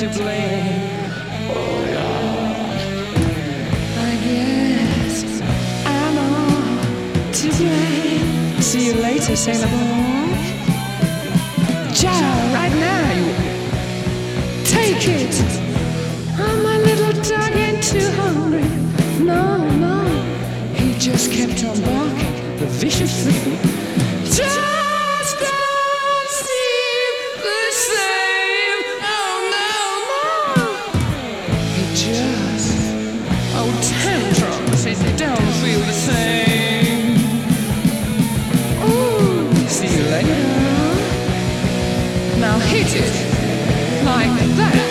to blame. Oh Lord, I guess I'm all to blame. See you later, sailor boy. Child, right now you take it. Oh, my little dog ain't too hungry. No, no, he just kept on barking, the vicious thing. Just don't seem the same. Oh, no, no. He just, oh, tantrums, he don't feel the same. Ooh, see you later. Now hit it like that.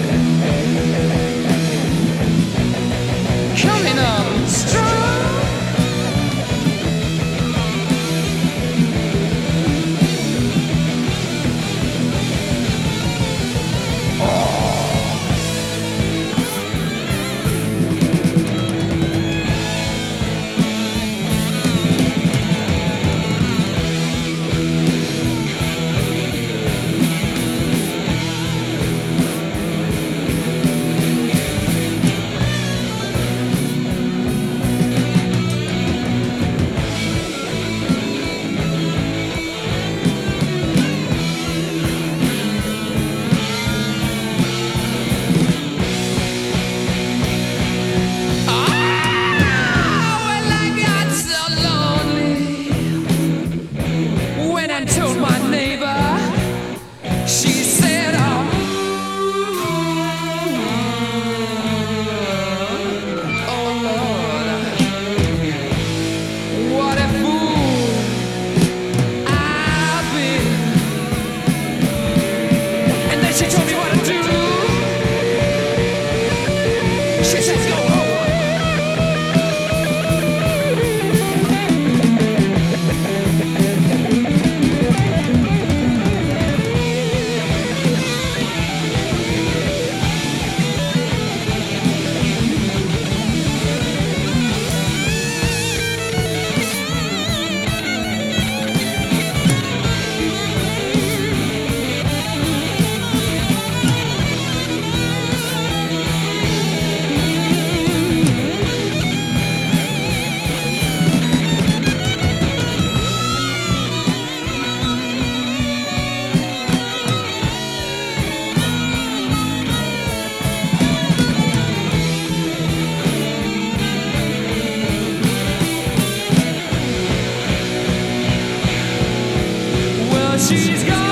Coming on strong. Told my neighbor, she said, oh, oh Lord, what a fool I've been. And then she told me what to do. She said, go home. She's gone.